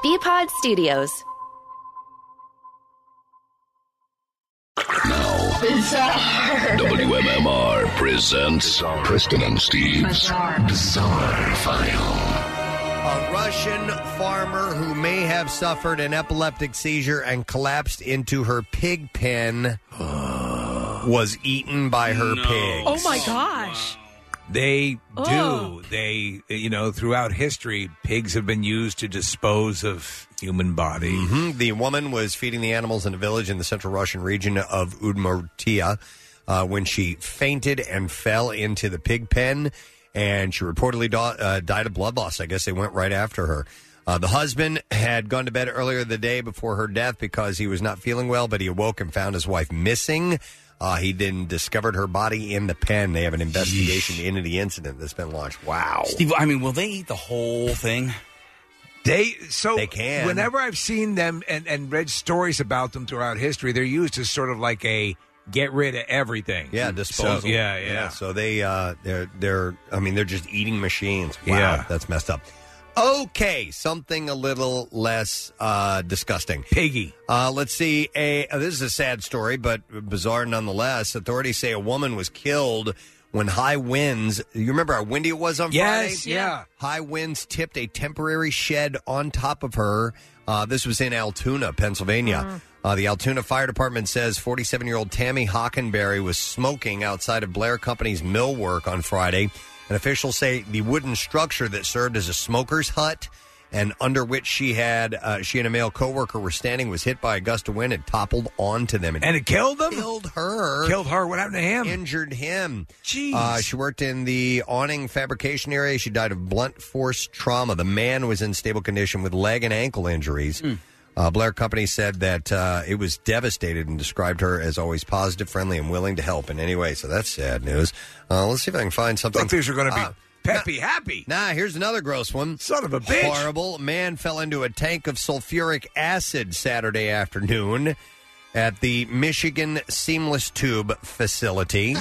Bpod Studios. Now, WMMR presents Preston and Steve's Bizarre File. A Russian farmer who may have suffered an epileptic seizure and collapsed into her pig pen was eaten by her pigs. Oh, my gosh. They do. They, throughout history, pigs have been used to dispose of human bodies. Mm-hmm. The woman was feeding the animals in a village in the central Russian region of Udmurtia when she fainted and fell into the pig pen, and she reportedly died of blood loss. I guess they went right after her. The husband had gone to bed earlier the day before her death because he was not feeling well, but he awoke and found his wife missing. He then discovered her body in the pen. They have an investigation into the incident that's been launched. Wow. Steve, will they eat the whole thing? They can. Whenever I've seen them and read stories about them throughout history, they're used as sort of like a get rid of everything. Yeah, disposal. So, yeah. So they're just eating machines. Wow, Yeah. that's messed up. Okay, something a little less disgusting. Piggy. Let's see. This is a sad story, but bizarre nonetheless. Authorities say a woman was killed when high winds. You remember how windy it was on Friday? Yes, yeah. High winds tipped a temporary shed on top of her. This was in Altoona, Pennsylvania. The Altoona Fire Department says 47-year-old Tammy Hockenberry was smoking outside of Blair Company's millwork on Friday. And officials say the wooden structure that served as a smoker's hut and under which she and a male coworker were standing was hit by a gust of wind and toppled onto them. And it killed them? Killed her. Killed her. What happened to him? Injured him. Jeez. She worked in the awning fabrication area. She died of blunt force trauma. The man was in stable condition with leg and ankle injuries. Blair Company said that it was devastated and described her as always positive, friendly, and willing to help in any way. So that's sad news. Let's see if I can find something. I thought these were going to be peppy happy. Nah, here's another gross one. Son of a bitch. Horrible. A man fell into a tank of sulfuric acid Saturday afternoon at the Michigan Seamless Tube facility.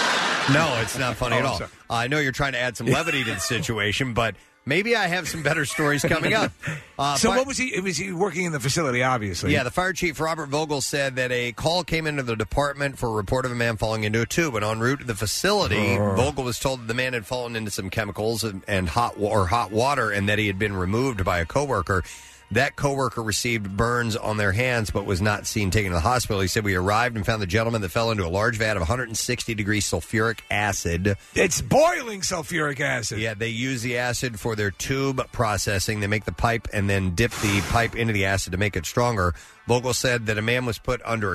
No, it's not funny at all. Sorry. I know you're trying to add some levity to the situation, but maybe I have some better stories coming up. What was he? Was he working in the facility, obviously? Yeah, the fire chief, Robert Vogel, said that a call came into the department for a report of a man falling into a tube. And en route to the facility, Vogel was told that the man had fallen into some chemicals and hot water and that he had been removed by a coworker. That coworker received burns on their hands but was not seen taken to the hospital. He said, we arrived and found the gentleman that fell into a large vat of 160-degree sulfuric acid. It's boiling sulfuric acid. Yeah, they use the acid for their tube processing. They make the pipe and then dip the pipe into the acid to make it stronger. Vogel said that the man was put under a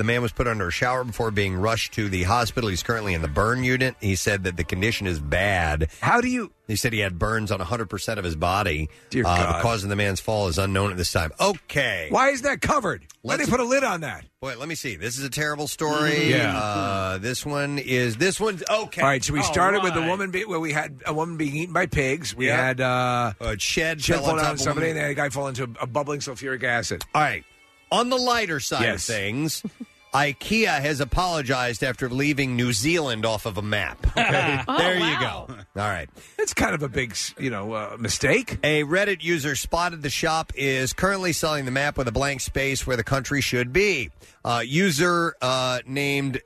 shower before being rushed to the hospital. He's currently in the burn unit. He said that the condition is bad. He said he had burns on 100% of his body. Dear God. The cause of the man's fall is unknown at this time. Okay. Why is that covered? Why did they put a lid on that? Boy, let me see. This is a terrible story. Yeah. This one's okay. All right, so we started with the woman. We had a woman being eaten by pigs. We had a shed fell on top of somebody, woman. and then a guy fell into a bubbling sulfuric acid. All right. On the lighter side of things, IKEA has apologized after leaving New Zealand off of a map. Okay? There you go. All right. It's kind of a big, mistake. A Reddit user spotted the shop is currently selling the map with a blank space where the country should be. User named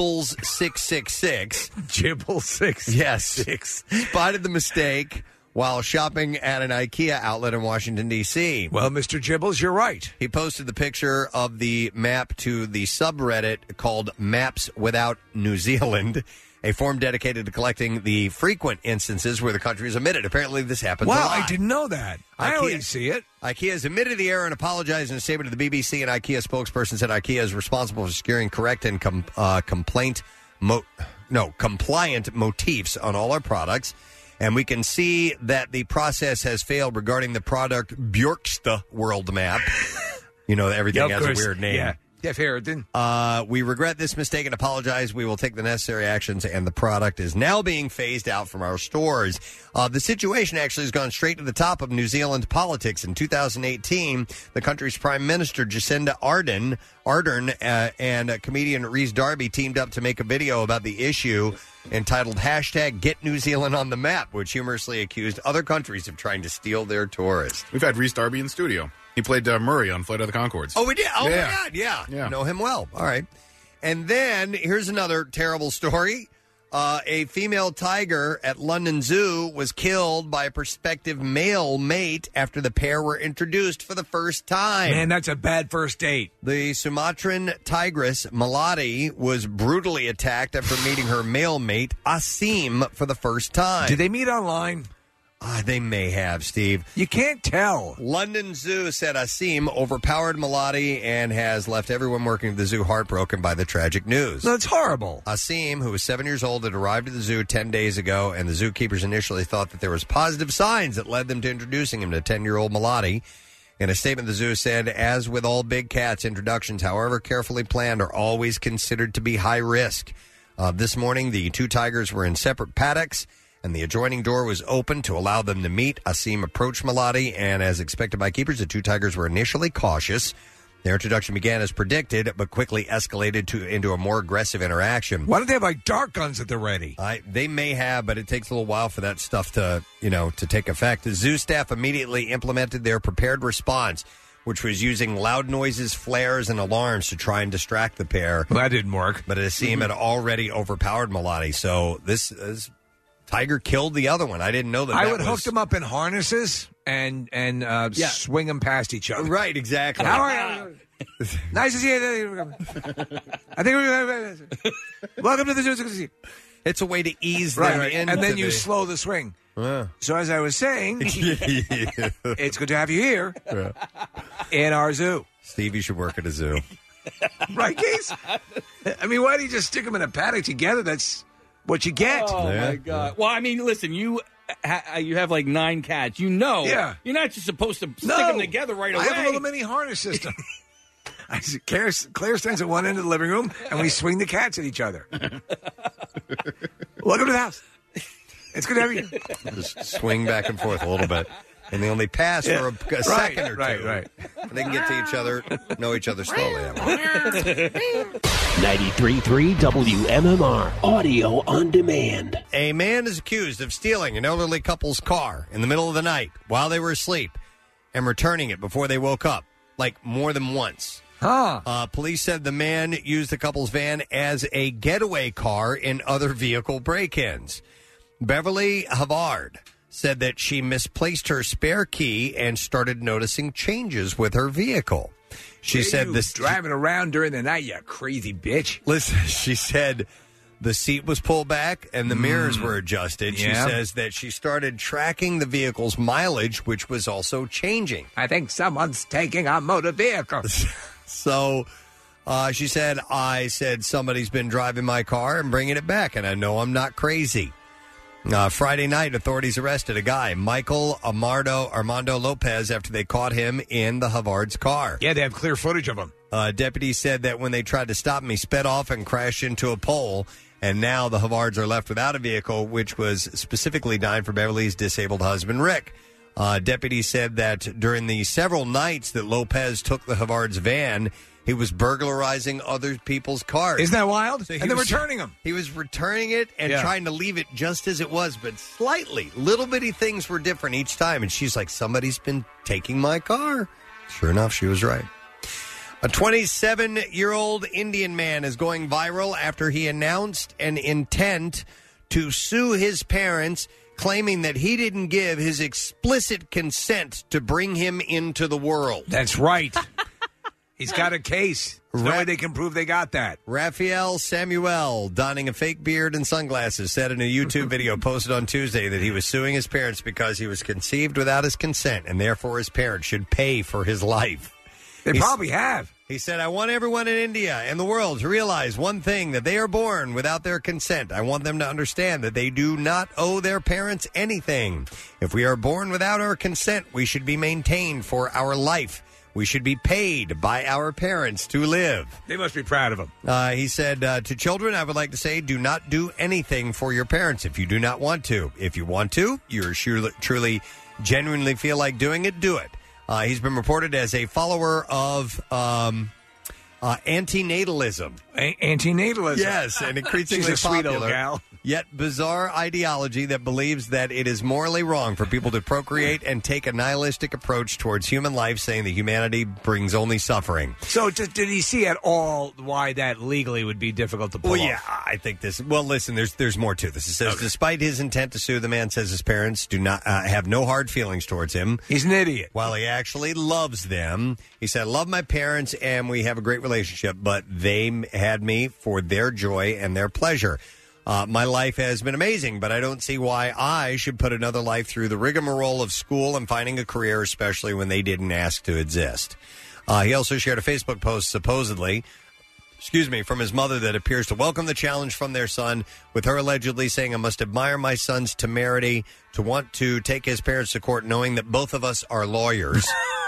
Gibbles666. Gibbles666. Yes. Spotted the mistake while shopping at an IKEA outlet in Washington, D.C. Well, Mr. Gibbles, you're right. He posted the picture of the map to the subreddit called Maps Without New Zealand, a forum dedicated to collecting the frequent instances where the country is omitted. Apparently, this happens a lot. Wow, I didn't know that. I always see it. IKEA has admitted the error and apologized in a statement to the BBC. An IKEA spokesperson said IKEA is responsible for securing correct and compliant motifs on all our products. And we can see that the process has failed regarding the product Björksta World Map. Everything has a weird name. Yeah. Jeff Harrington. We regret this mistake and apologize. We will take the necessary actions, and the product is now being phased out from our stores. The situation actually has gone straight to the top of New Zealand politics. In 2018, the country's Prime Minister, Jacinda Ardern and comedian Rhys Darby teamed up to make a video about the issue entitled #GetNewZealandOnTheMap, which humorously accused other countries of trying to steal their tourists. We've had Rhys Darby in studio. He played Murray on Flight of the Conchords. Oh, we did? Oh, yeah. my God, yeah. Know him well. All right. And then here's another terrible story. A female tiger at London Zoo was killed by a prospective male mate after the pair were introduced for the first time. Man, that's a bad first date. The Sumatran tigress, Melati, was brutally attacked after meeting her male mate, Asim, for the first time. Did they meet online? They may have, Steve. You can't tell. London Zoo said Asim overpowered Melati and has left everyone working at the zoo heartbroken by the tragic news. That's horrible. Asim, who was 7 years old, had arrived at the zoo 10 days ago, and the zookeepers initially thought that there was positive signs that led them to introducing him to 10-year-old Melati. In a statement, the zoo said, as with all big cats, introductions, however carefully planned, are always considered to be high risk. This morning, the two tigers were in separate paddocks, and the adjoining door was open to allow them to meet. Asim approached Melati, and as expected by keepers, the two tigers were initially cautious. Their introduction began as predicted, but quickly escalated into a more aggressive interaction. Why don't they have, like, dart guns at the ready? They may have, but it takes a little while for that stuff to take effect. The zoo staff immediately implemented their prepared response, which was using loud noises, flares, and alarms to try and distract the pair. Well, that didn't work. But Asim had already overpowered Melati, so this tiger killed the other one. I didn't know that. I would hook them up in harnesses and swing them past each other. Right, exactly. How are you? Nice to see you. I think we're welcome to the zoo. It's a way to ease them in. And then you slow the swing. So as I was saying, it's good to have you here in our zoo. Steve, you should work at a zoo. Right, Case? I mean, why do you just stick them in a paddock together? That's what you get. Oh, my God. Well, I mean, listen, you have like 9 cats. You're not just supposed to stick them together right away. I have a little mini harness system. Claire stands at one end of the living room, and we swing the cats at each other. Welcome to the house. It's good to have you. Just swing back and forth a little bit. And they only pass for a second or two. Right. They can get to each other, know each other slowly. 93.3 WMMR, audio on demand. A man is accused of stealing an elderly couple's car in the middle of the night while they were asleep and returning it before they woke up, like more than once. Police said the man used the couple's van as a getaway car in other vehicle break-ins. Beverly Havard said that she misplaced her spare key and started noticing changes with her vehicle. She said this driving around during the night, you crazy bitch. Listen, she said the seat was pulled back and the mirrors were adjusted. She says that she started tracking the vehicle's mileage, which was also changing. I think someone's taking a motor vehicle. So she said, I said somebody's been driving my car and bringing it back, and I know I'm not crazy. Friday night, authorities arrested a guy, Michael Armando Lopez, after they caught him in the Havard's car. Yeah, they have clear footage of him. Deputies said that when they tried to stop him, he sped off and crashed into a pole. And now the Havards are left without a vehicle, which was specifically designed for Beverly's disabled husband, Rick. Deputies said that during the several nights that Lopez took the Havard's van, he was burglarizing other people's cars. Isn't that wild? So and then returning them. He was returning it and trying to leave it just as it was, but slightly. Little bitty things were different each time. And she's like, somebody's been taking my car. Sure enough, she was right. A 27-year-old Indian man is going viral after he announced an intent to sue his parents, claiming that he didn't give his explicit consent to bring him into the world. That's right. He's got a case. There's no way they can prove they got that. Raphael Samuel, donning a fake beard and sunglasses, said in a YouTube video posted on Tuesday that he was suing his parents because he was conceived without his consent, and therefore his parents should pay for his life. They probably have. He said, I want everyone in India and the world to realize one thing, that they are born without their consent. I want them to understand that they do not owe their parents anything. If we are born without our consent, we should be maintained for our life. We should be paid by our parents to live. They must be proud of him. He said, to children, I would like to say, do not do anything for your parents if you do not want to. If you want to, you're truly, genuinely feel like doing it, do it. He's been reported as a follower of antinatalism. Antinatalism? Yes, and increasingly She's a sweet popular, old gal. Yet bizarre ideology that believes that it is morally wrong for people to procreate and take a nihilistic approach towards human life, saying that humanity brings only suffering. So did he see at all why that legally would be difficult to pull off? I think this... Well, listen, there's more to this. It says, despite his intent to sue, the man says his parents do not have no hard feelings towards him. He's an idiot. While he actually loves them. He said, I love my parents and we have a great relationship, but they had me for their joy and their pleasure. My life has been amazing, but I don't see why I should put another life through the rigmarole of school and finding a career, especially when they didn't ask to exist. He also shared a Facebook post, supposedly, from his mother that appears to welcome the challenge from their son, with her allegedly saying, I must admire my son's temerity to want to take his parents to court knowing that both of us are lawyers.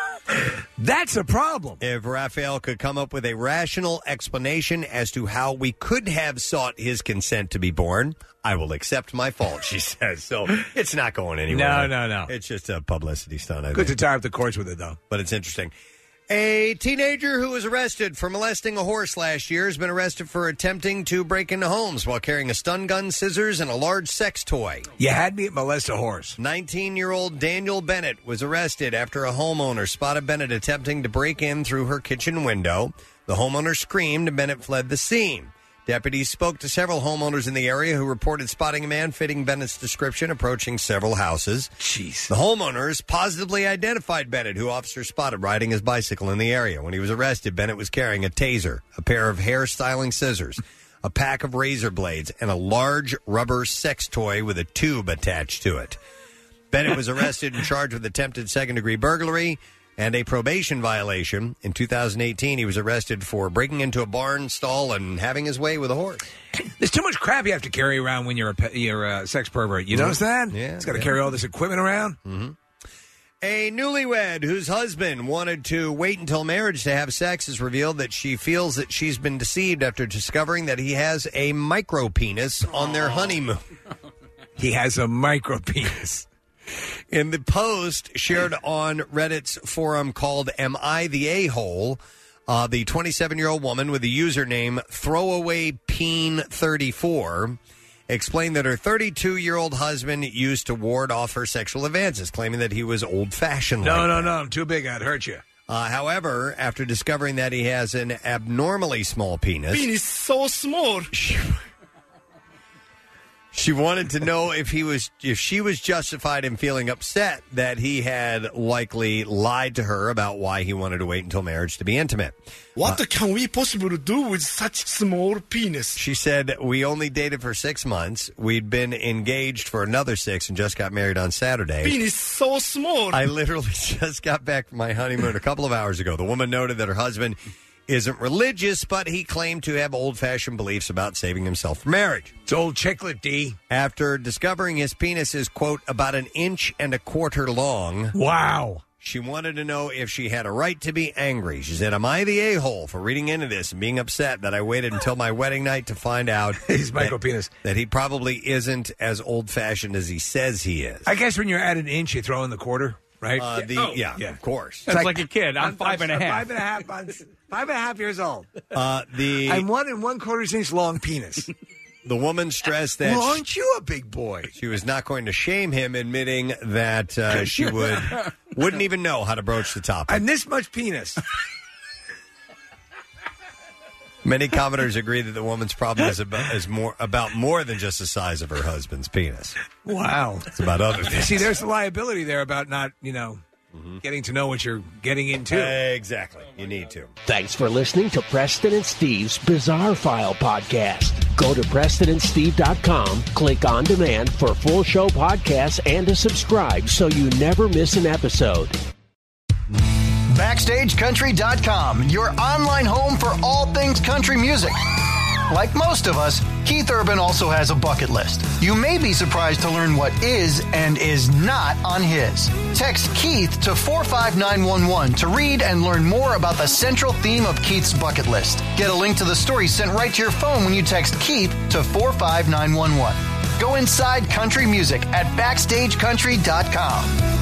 That's a problem. If Raphael could come up with a rational explanation as to how we could have sought his consent to be born, I will accept my fault, she says. So it's not going anywhere. No. It's just a publicity stunt, I Good think. to tie up the courts with it, though. But it's interesting. A teenager who was arrested for molesting a horse last year has been arrested for attempting to break into homes while carrying a stun gun, scissors, and a large sex toy. You had me at molest a horse. 19-year-old Daniel Bennett was arrested after a homeowner spotted Bennett attempting to break in through her kitchen window. The homeowner screamed and Bennett fled the scene. Deputies spoke to several homeowners in the area who reported spotting a man fitting Bennett's description approaching several houses. Jeez. The homeowners positively identified Bennett, who officers spotted riding his bicycle in the area. When he was arrested, Bennett was carrying a taser, a pair of hair-styling scissors, a pack of razor blades, and a large rubber sex toy with a tube attached to it. Bennett was arrested and charged with attempted second-degree burglary and a probation violation. In 2018, he was arrested for breaking into a barn stall and having his way with a horse. There's too much crap you have to carry around when you're a sex pervert. You notice that? Yeah. He's got to carry all this equipment around. Mm-hmm. A newlywed whose husband wanted to wait until marriage to have sex has revealed that she feels that she's been deceived after discovering that he has a micro penis on their honeymoon. He has a micro penis. In the post shared on Reddit's forum called Am I the A-Hole, the 27-year-old woman with the username ThrowawayPeen34 explained that her 32-year-old husband used to ward off her sexual advances, claiming that he was old-fashioned. No, I'm too big. I'd hurt you. However, after discovering that he has an abnormally small penis... Penis so small. She wanted to know if she was justified in feeling upset that he had likely lied to her about why he wanted to wait until marriage to be intimate. What can we possibly do with such small penis? She said, we only dated for 6 months. We'd been engaged for another 6 and just got married on Saturday. Penis so small. I literally just got back from my honeymoon a couple of hours ago. The woman noted that her husband isn't religious, but he claimed to have old-fashioned beliefs about saving himself for marriage. It's old chicklet, D. After discovering his penis is, quote, about 1.25 inches long. Wow. She wanted to know if she had a right to be angry. She said, am I the a-hole for reading into this and being upset that I waited until my wedding night to find out his micro penis, that he probably isn't as old-fashioned as he says he is? I guess when you're at 1 inch, you throw in the quarter, right? Yeah, of course. That's like a kid. I'm 5.5. 5.5 months. 5.5 years old. I'm 1 1/4 inch long penis. The woman stressed that... Well, aren't you a big boy? She was not going to shame him, admitting that she wouldn't even know how to broach the topic. And this much penis. Many commenters agree that the woman's problem is about more than just the size of her husband's penis. Wow. It's about other things. See, there's the liability there about not, getting to know what you're getting into. Exactly. You need to. Thanks for listening to Preston and Steve's Bizarre File podcast. Go to PrestonandSteve.com, click on demand for full show podcasts and to subscribe so you never miss an episode. BackstageCountry.com, your online home for all things country music. Like most of us, Keith Urban also has a bucket list. You may be surprised to learn what is and is not on his. Text Keith to 45911 to read and learn more about the central theme of Keith's bucket list. Get a link to the story sent right to your phone when you text Keith to 45911. Go inside country music at BackstageCountry.com.